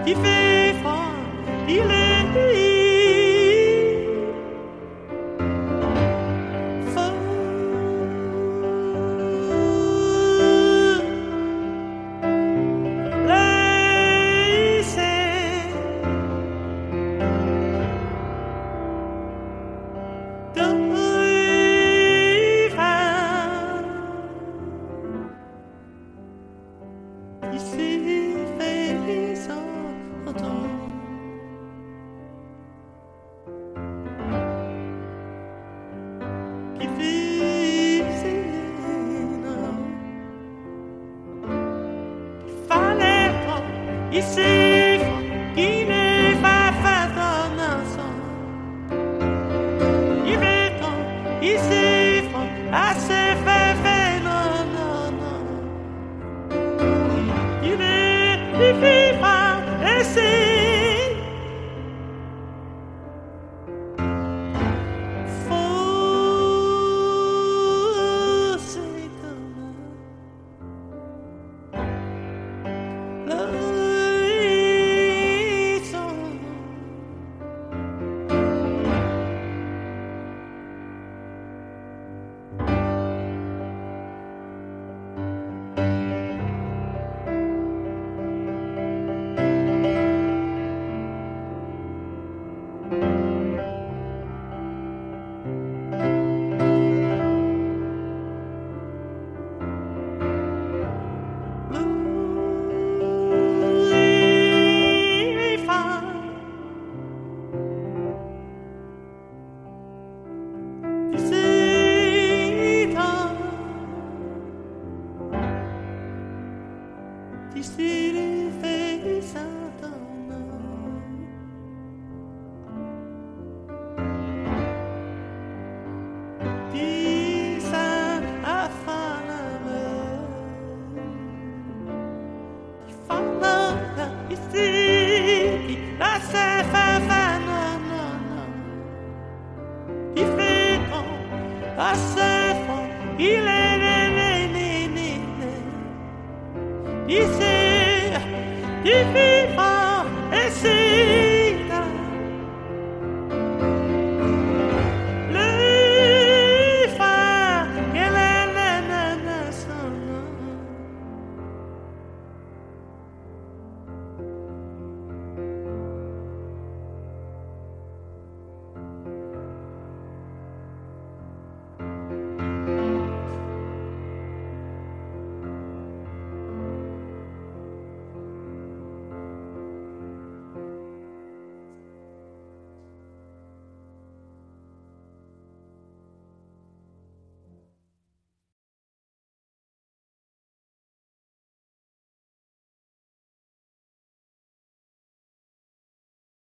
qui fait froid, il est ici qui ne va pas dans un son. Il est temps, ici, assez fait, non, non, non. Il est vivant, et c'est faux, c'est comme ici les faits s'entendent. Dis ça à Fanama. Fanama ici, là c'est Fanama, non, non. Il fait bon, assez fort, il est ici, il vit